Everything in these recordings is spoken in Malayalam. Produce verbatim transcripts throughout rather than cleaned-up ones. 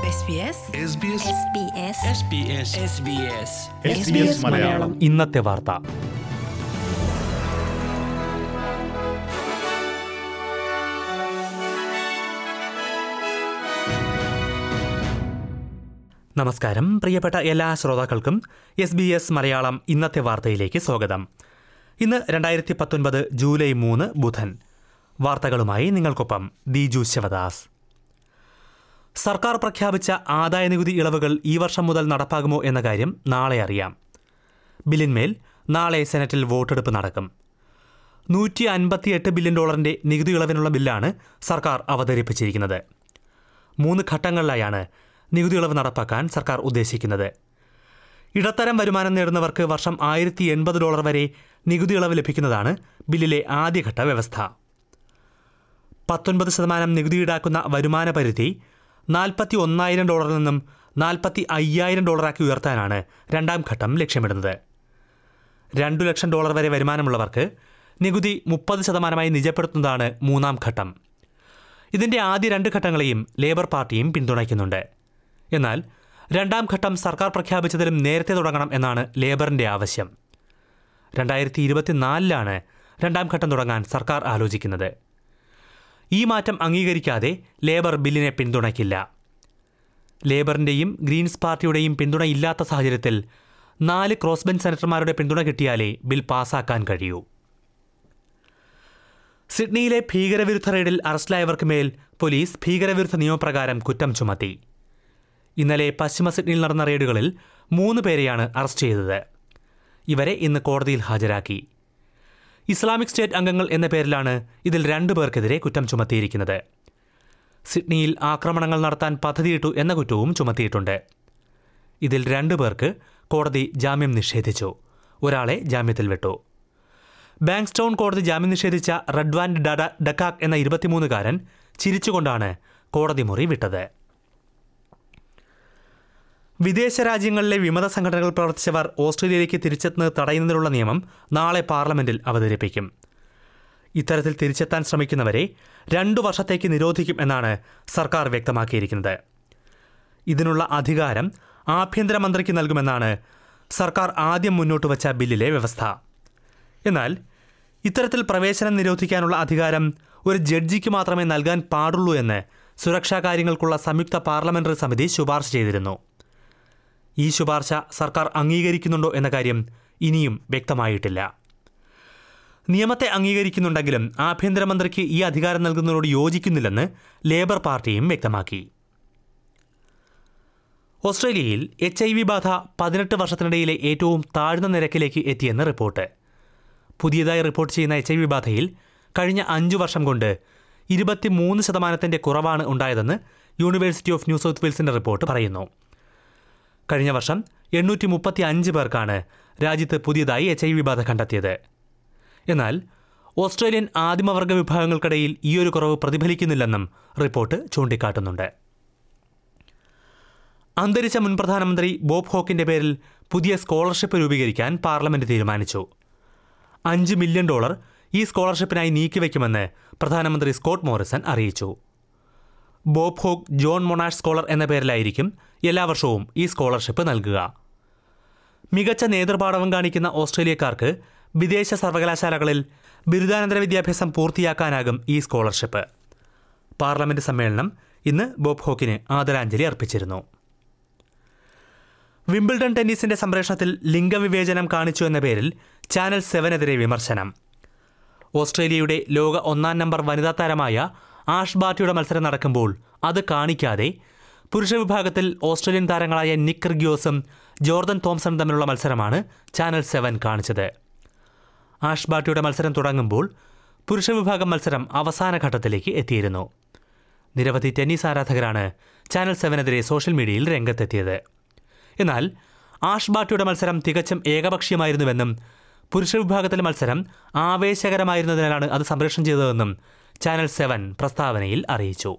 മലയാളം ഇന്നത്തെ വാർത്ത. നമസ്കാരം, പ്രിയപ്പെട്ട എല്ലാ ശ്രോതാക്കൾക്കും എസ് ബി എസ് മലയാളം ഇന്നത്തെ വാർത്തയിലേക്ക് സ്വാഗതം. ഇന്ന് രണ്ടായിരത്തി പത്തൊൻപത് ജൂലൈ മൂന്ന് ബുധൻ. വാർത്തകളുമായി നിങ്ങൾക്കൊപ്പം ദിജു ശിവദാസ്. സർക്കാർ പ്രഖ്യാപിച്ച ആദായനികുതി ഇളവുകൾ ഈ വർഷം മുതൽ നടപ്പാകുമോ എന്ന കാര്യം നാളെ അറിയാം. ബില്ലിന്മേൽ നാളെ സെനറ്റിൽ വോട്ടെടുപ്പ് നടക്കും. നൂറ്റി അൻപത്തിയെട്ട് ബില്യൺ ഡോളറിന്റെ നികുതി ഇളവിനുള്ള ബില്ലാണ് സർക്കാർ അവതരിപ്പിച്ചിരിക്കുന്നത്. മൂന്ന് ഘട്ടങ്ങളിലായാണ് നികുതി ഇളവ് നടപ്പാക്കാൻ സർക്കാർ ഉദ്ദേശിക്കുന്നത്. ഇടത്തരം വരുമാനം നേടുന്നവർക്ക് വർഷം ആയിരത്തി എൺപത് ഡോളർ വരെ നികുതി ഇളവ് ലഭിക്കുന്നതാണ് ബില്ലിലെ ആദ്യഘട്ട വ്യവസ്ഥ. പത്തൊൻപത് ശതമാനം നികുതി ഈടാക്കുന്ന വരുമാന പരിധി നാൽപ്പത്തി ഒന്നായിരം ഡോളറിൽ നിന്നും നാൽപ്പത്തി അയ്യായിരം ഡോളറാക്കി ഉയർത്താനാണ് രണ്ടാം ഘട്ടം ലക്ഷ്യമിടുന്നത്. രണ്ടു ലക്ഷം ഡോളർ വരെ വരുമാനമുള്ളവർക്ക് നികുതി മുപ്പത് ശതമാനമായി നിജപ്പെടുത്തുന്നതാണ് മൂന്നാം ഘട്ടം. ഇതിൻ്റെ ആദ്യ രണ്ട് ഘട്ടങ്ങളെയും ലേബർ പാർട്ടിയും പിന്തുണയ്ക്കുന്നുണ്ട്. എന്നാൽ രണ്ടാം ഘട്ടം സർക്കാർ പ്രഖ്യാപിച്ചതിലും നേരത്തെ തുടങ്ങണം എന്നാണ് ലേബറിൻ്റെ ആവശ്യം. രണ്ടായിരത്തി ഇരുപത്തിനാലിലാണ് രണ്ടാം ഘട്ടം തുടങ്ങാൻ സർക്കാർ ആലോചിക്കുന്നത്. ഈ മാറ്റം അംഗീകരിക്കാതെ ലേബർ ബില്ലിനെ പിന്തുണയ്ക്കില്ല. ലേബറിൻ്റെയും ഗ്രീൻസ് പാർട്ടിയുടെയും പിന്തുണയില്ലാത്ത സാഹചര്യത്തിൽ നാല് ക്രോസ് ബെഞ്ച് സെനറ്റർമാരുടെ പിന്തുണ കിട്ടിയാലേ ബിൽ പാസാക്കാൻ കഴിയൂ. സിഡ്നിയിലെ ഭീകരവിരുദ്ധ റെയ്ഡിൽ അറസ്റ്റിലായവർക്ക് മേൽ പോലീസ് ഭീകരവിരുദ്ധ നിയമപ്രകാരം കുറ്റം ചുമത്തി. ഇന്നലെ പശ്ചിമ സിഡ്നിയിൽ നടന്ന റെയ്ഡുകളിൽ മൂന്ന് പേരെയാണ് അറസ്റ്റ് ചെയ്തത്. ഇവരെ ഇന്ന് കോടതിയിൽ ഹാജരാക്കി. ഇസ്ലാമിക് സ്റ്റേറ്റ് അംഗങ്ങൾ എന്ന പേരിലാണ് ഇതിൽ രണ്ടു പേർക്കെതിരെ കുറ്റം ചുമത്തിയിരിക്കുന്നത്. സിഡ്നിയിൽ ആക്രമണങ്ങൾ നടത്താൻ പദ്ധതിയിട്ടു എന്ന കുറ്റവും ചുമത്തിയിട്ടുണ്ട്. ഇതിൽ രണ്ടു പേർക്ക് കോടതി ജാമ്യം നിഷേധിച്ചു. ഒരാളെ ജാമ്യത്തിൽ വിട്ടു. ബാങ്ക്സ്റ്റൗൺ കോടതി ജാമ്യം നിഷേധിച്ച റഡ്വാൻ ഡഡ ഡക്കാക് എന്ന ഇരുപത്തിമൂന്നുകാരൻ ചിരിച്ചുകൊണ്ടാണ് കോടതി മുറി വിട്ടത്. വിദേശ രാജ്യങ്ങളിലെ വിമത സംഘടനകൾ പ്രവർത്തിച്ചവർ ഓസ്ട്രേലിയയിലേക്ക് തിരിച്ചെത്തുന്നത് തടയുന്നതിനുള്ള നിയമം നാളെ പാർലമെന്റിൽ അവതരിപ്പിക്കും. ഇത്തരത്തിൽ തിരിച്ചെത്താൻ ശ്രമിക്കുന്നവരെ രണ്ടു വർഷത്തേക്ക് നിരോധിക്കും എന്നാണ് സർക്കാർ വ്യക്തമാക്കിയിരിക്കുന്നത്. ഇതിനുള്ള അധികാരം ആഭ്യന്തരമന്ത്രിക്ക് നൽകുമെന്നാണ് സർക്കാർ ആദ്യം മുന്നോട്ട് വച്ച ബില്ലിലെ വ്യവസ്ഥ. എന്നാൽ ഇത്തരത്തിൽ പ്രവേശനം നിരോധിക്കാനുള്ള അധികാരം ഒരു ജഡ്ജിക്ക് മാത്രമേ നൽകാൻ പാടുള്ളൂ എന്ന് സുരക്ഷാ കാര്യങ്ങൾക്കുള്ള സംയുക്ത പാർലമെന്ററി സമിതി ശുപാർശ ചെയ്തിരുന്നു. ഈ ശുപാർശ സർക്കാർ അംഗീകരിക്കുന്നുണ്ടോ എന്ന കാര്യം ഇനിയും വ്യക്തമായിട്ടില്ല. നിയമത്തെ അംഗീകരിക്കുന്നുണ്ടെങ്കിലും ആഭ്യന്തരമന്ത്രിക്ക് ഈ അധികാരം നൽകുന്നതിനോട് യോജിക്കുന്നില്ലെന്ന് ലേബർ പാർട്ടിയും വ്യക്തമാക്കി. ഓസ്ട്രേലിയയിൽ എച്ച് ഐ വി ബാധ പതിനെട്ട് വർഷത്തിനിടയിലെ ഏറ്റവും താഴ്ന്ന നിരക്കിലേക്ക് എത്തിയെന്ന് റിപ്പോർട്ട്. പുതിയതായി റിപ്പോർട്ട് ചെയ്യുന്ന എച്ച് ഐ വി ബാധയിൽ കഴിഞ്ഞ അഞ്ചു വർഷം കൊണ്ട് ഇരുപത്തിമൂന്ന് ശതമാനത്തിൻ്റെ കുറവാണ് ഉണ്ടായതെന്ന് യൂണിവേഴ്സിറ്റി ഓഫ് ന്യൂ സൗത്ത് വെയിൽസിൻ്റെ റിപ്പോർട്ട് പറയുന്നു. കഴിഞ്ഞ വർഷം എണ്ണൂറ്റി മുപ്പത്തി അഞ്ച് പേർക്കാണ് രാജ്യത്ത് പുതിയതായി എച്ച് ഐ വി ബാധ കണ്ടെത്തിയത്. എന്നാൽ ഓസ്ട്രേലിയൻ ആദിമവർഗ വിഭാഗങ്ങൾക്കിടയിൽ ഈയൊരു കുറവ് പ്രതിഫലിക്കുന്നില്ലെന്നും റിപ്പോർട്ട് ചൂണ്ടിക്കാട്ടുന്നുണ്ട്. അന്തരിച്ച മുൻ പ്രധാനമന്ത്രി ബോബ് ഹോക്കിന്റെ പേരിൽ പുതിയ സ്കോളർഷിപ്പ് രൂപീകരിക്കാൻ പാർലമെന്റ് തീരുമാനിച്ചു. അഞ്ച് മില്യൺ ഡോളർ ഈ സ്കോളർഷിപ്പിനായി നീക്കിവെക്കുമെന്ന് പ്രധാനമന്ത്രി സ്കോട്ട് മോറിസൺ അറിയിച്ചു. Bob Hawke John Monash scholar എന്ന പേരിലായിരിക്കും എല്ലാ വർഷവും ഈ സ്കോളർഷിപ്പ് നൽകുക. മികച്ച നേതൃപാടവം കാണിക്കുന്ന ഓസ്ട്രേലിയക്കാർക്ക് വിദേശ സർവകലാശാലകളിൽ ബിരുദാനന്തര വിദ്യാഭ്യാസം പൂർത്തിയാക്കാനാകും ഈ സ്കോളർഷിപ്പ്. പാർലമെന്റ് സമ്മേളനം ഇന്ന് ബോബ് ഹോക്കിന് ആദരാഞ്ജലി അർപ്പിച്ചിരുന്നു. വിംബിൾഡൺ ടെന്നീസിന്റെ സംപ്രേഷണത്തിൽ ലിംഗവിവേചനം കാണിച്ചു എന്ന പേരിൽ ചാനൽ സെവനെതിരെ വിമർശനം. ഓസ്ട്രേലിയയുടെ ലോക ഒന്നാം നമ്പർ വനിതാ താരമായ ആഷ് ബാർട്ടിയുടെ മത്സരം നടക്കുമ്പോൾ അത് കാണിക്കാതെ പുരുഷ വിഭാഗത്തിൽ ഓസ്ട്രേലിയൻ താരങ്ങളായ നിക്ക് റിഗ്യോസും ജോർദൻ തോംസണും തമ്മിലുള്ള മത്സരമാണ് ചാനൽ സെവൻ കാണിച്ചത്. ആഷ് ബാർട്ടിയുടെ മത്സരം തുടങ്ങുമ്പോൾ പുരുഷ വിഭാഗം മത്സരം അവസാന ഘട്ടത്തിലേക്ക് എത്തിയിരുന്നു. നിരവധി ടെന്നീസ് ആരാധകരാണ് ചാനൽ സെവനെതിരെ സോഷ്യൽ മീഡിയയിൽ രംഗത്തെത്തിയത്. എന്നാൽ ആഷ് ബാർട്ടിയുടെ മത്സരം തികച്ചും ഏകപക്ഷീയമായിരുന്നുവെന്നും പുരുഷ വിഭാഗത്തിലെ മത്സരം ആവേശകരമായിരുന്നതിനാലാണ് അത് സംപ്രേഷണം ചെയ്തതെന്നും ചാനൽ സെവൻ പ്രസ്താവനയിൽ അറിയിച്ചു.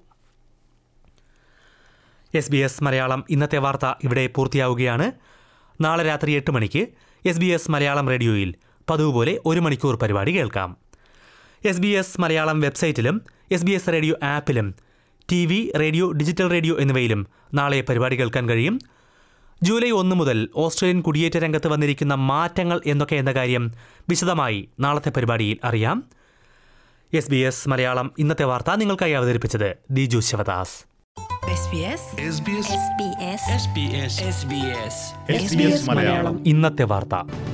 എസ് ബി എസ് മലയാളം ഇന്നത്തെ വാർത്ത ഇവിടെ പൂർത്തിയാവുകയാണ്. നാളെ രാത്രി എട്ട് മണിക്ക് എസ് ബി എസ് മലയാളം റേഡിയോയിൽ പതിവ് പോലെ ഒരു മണിക്കൂർ പരിപാടി കേൾക്കാം. എസ് ബി എസ് മലയാളം വെബ്സൈറ്റിലും എസ് ബി എസ് റേഡിയോ ആപ്പിലും T V, radio, digital radio എന്നിവയിലും നാളെ പരിപാടി കേൾക്കാൻ കഴിയും. ജൂലൈ ഒന്ന് മുതൽ ഓസ്ട്രേലിയൻ കുടിയേറ്റ രംഗത്ത് വന്നിരിക്കുന്ന മാറ്റങ്ങൾ എന്തൊക്കെ എന്ന കാര്യം വിശദമായി നാളത്തെ പരിപാടിയിൽ അറിയാം. എസ് ബി എസ് മലയാളം ഇന്നത്തെ വാർത്ത നിങ്ങൾക്കായി അവതരിപ്പിച്ചത് ദിജു ശിവദാസ്. ഇന്നത്തെ വാർത്ത.